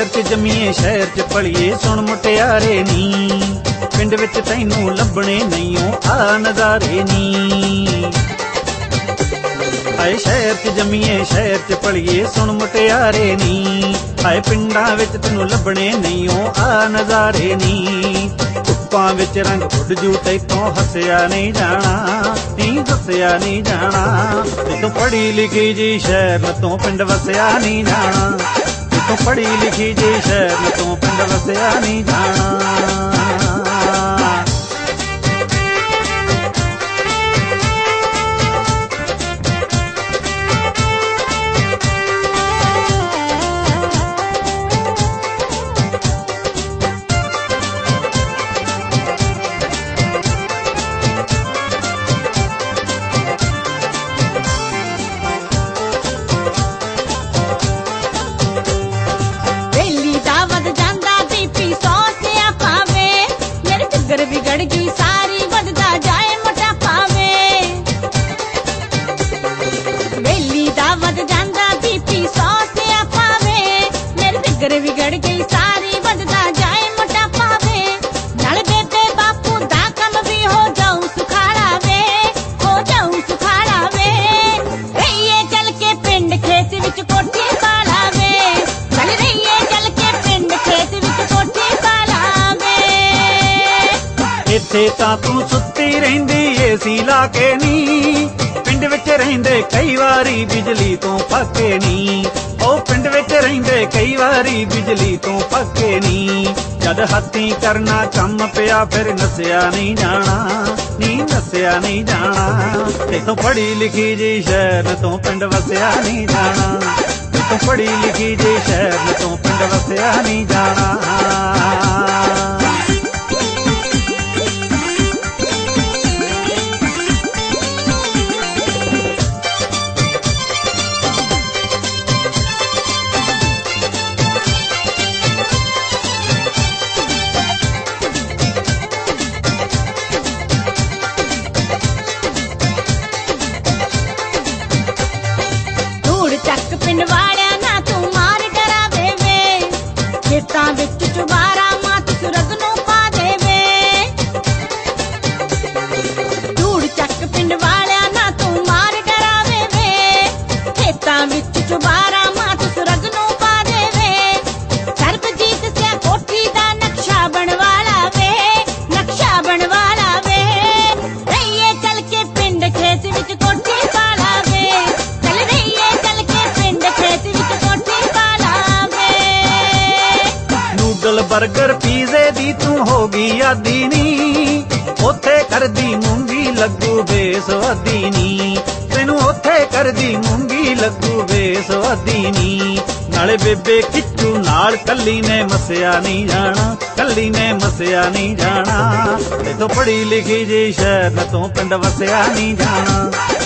च जमीए शहर च पलिए सुन मुटियारे नी, पिंड विच तैनू लभणे नहींओ आ नज़ारे नी। हाय शहर च जमीए शहर च पलिए सुन मुटियारे नी, हाय पिंडां विच तैनू लभणे नहींओ आ नज़ारे नी। धुप्पां विच रंग उड़ जू तैथों हसिया नहीं जाना, नी हसिया नहीं जाना। तैथों पढ़ी लिखी जी शहर तो पिंड वसिया नहीं जाना, तैथों पढ़ी लिखी जी शहर तो पिंड वसिया नहीं जाना। बिगड़ गई सारी बददा जाए मोटापा वे, वेली दा वध जांदा बीपी 100 से आपा वे। मेरी फिगर बिगड़ गई सारी बददा जाए मोटापा वे, नाल बेबे बापू दा कम भी हो जाऊं सुखाड़ा वे, हो जाऊं सुखाड़ा वे। रहिए चल के पिंड खेत विच कोठी पाला वे, चल रहिए चल के पिंड खेत विच कोठी पाला वे। इत्थे तां तू सुत्ती रहिंदी एसी ला के नी, पिंड विच रहिंदे कई वारी बिजली तो पक्के नी। ओ पिंड विच रहिंदे कई वारी बिजली तो पक्के नी। जद हत्थी करना कम पिया फिर नसिया नहीं जाना, नी नसिया नहीं जाना। तैथों पढ़ी लिखी जी शहर तो पिंड वसिया नहीं जाना, तैथों पढ़ी लिखी जी शहर तो पिंड वसिया नहीं जाना। ਚੱਕ ਪਿੰਡ ਵਾਲਿਆਂ ਨਾ ਤੂੰ ਮਾਰ ਡਰਾਵੇ ਵੇ, ਖੇਤਾਂ ਵਿੱਚ ਚੁਬਾਰਾ ਮਾਤ ਸੁਰਗ ਨੂੰ ਪਾ ਦੇਵੇ। ਧੂੜ ਚੱਕ ਪਿੰਡ ਵਾਲਿਆਂ ਨਾ ਤੂੰ ਮਾਰ ਡਰਾਵੇ ਵੇ, ਖੇਤਾਂ ਵਿੱਚ ਚੁਬਾਰਾ ਮਾਤ ਸੁਰਗ ਨੂੰ ਪਾ ਦੇਵੇ। ਸਰਬਜੀਤ ਸਿਆ ਕੋਠੀ ਦਾ ਨਕਸ਼ਾ ਬਣਵਾਲਾ ਵੇ, ਨਕਸ਼ਾ ਬਣਵਾਲਾ ਵੇ। ਰਹੀਏ ਚੱਲ ਕੇ ਪਿੰਡ ਖੇਤ ਵਿੱਚ ਕੋਠੀ ਪਾਲਾ ਵੇ, ਚੱਲ ਰਹੀਏ ਚੱਲ ਕੇ ਪਿੰਡ ਖੇਤ ਵਿੱਚ ਕੋਠੀ ਪਾਲਾ ਵੇ। ਨੂਡਲ ਬਰਗਰ ਪੀਜ਼ੇ ਦੀ ਤੂੰ ਹੋ ਗਈ ਆਦੀ ਨੀ, ਉੱਥੇ ਕਰਦੀ ਮੂੰਗੀ ਲੱਗੂ ਬੇਸਵਾਦੀ ਨੀ। ਤੈਨੂੰ ਉੱਥੇ ਕਰਦੀ ਮੂੰਗੀ ਲੱਗੂ ਬੇਸਵਾਦੀ ਨੀ। ਨਾਲੇ ਬੇਬੇ ਕਿੱਚੂ ਨਾਲ ਕੱਲੀ ਨੇ ਮਸਿਆ ਨਹੀਂ ਜਾਣਾ, ਕੱਲੀ ਨੇ ਮਸਿਆ ਨਹੀਂ ਜਾਣਾ। ਤੈਥੋਂ ਪੜ੍ਹੀ ਲਿਖੀ ਜੀ ਸ਼ਹਿਰ ਤੋਂ ਪਿੰਡ ਵਸਿਆ ਨਹੀਂ ਜਾਣਾ,